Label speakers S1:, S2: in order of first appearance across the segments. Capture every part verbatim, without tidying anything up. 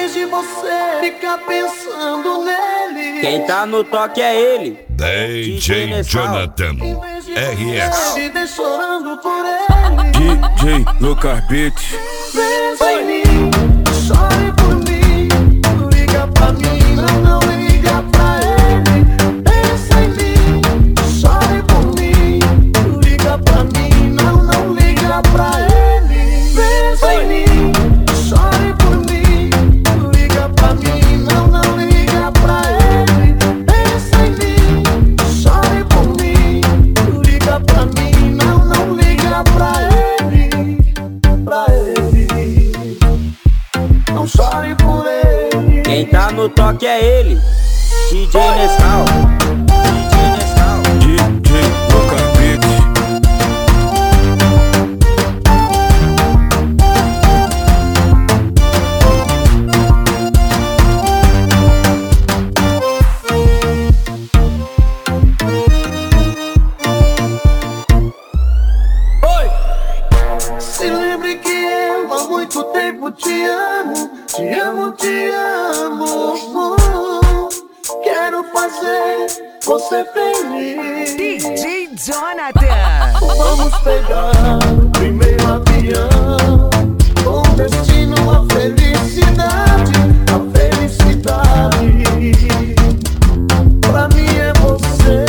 S1: vez de você ficar pensando nele.
S2: Quem tá no toque é ele,
S3: D J Jonathan R S.
S1: Me deixa chorando por ele.
S4: D J Lucas Beat.
S1: Pensa em mim, chore por mim. Liga pra mim, não, não liga pra ele. Pensa em mim, chore por mim. Liga pra mim, não, não liga pra ele. Pensa em mim, chore por mim. Liga pra mim, não, não liga pra ele. Pensa em mim, chore por mim. Liga pra mim, não, não liga pra ele. Pra ele, não chore por ele.
S2: quem tá no toque é ele, D J Nescau, D J Nescau.
S4: D J Lucas Beat.
S1: Se lembre que eu há muito tempo te amo, te amo, te amo. Quero fazer você feliz.
S5: D J Jonathan.
S1: Vamos pegar o primeiro avião, com destino à felicidade, a felicidade. Pra mim é você.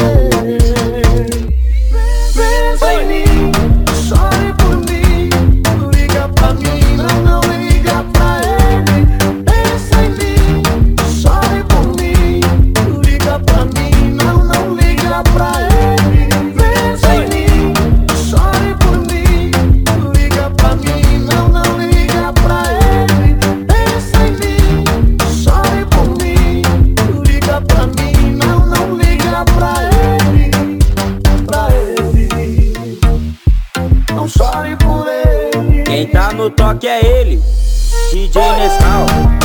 S1: Pensa em mim, chore por mim. Liga pra mim, não, não liga pra ele. Pensa em mim, chore por mim. Liga pra mim, não, não liga pra ele. Pensa em mim, chore por mim. Liga pra mim, não, não liga pra ele. Pensa em mim, chore por mim. Liga pra mim, não, não liga pra ele. Pra ele, não chore por ele.
S2: Quem tá no toque é ele, D J Nescau.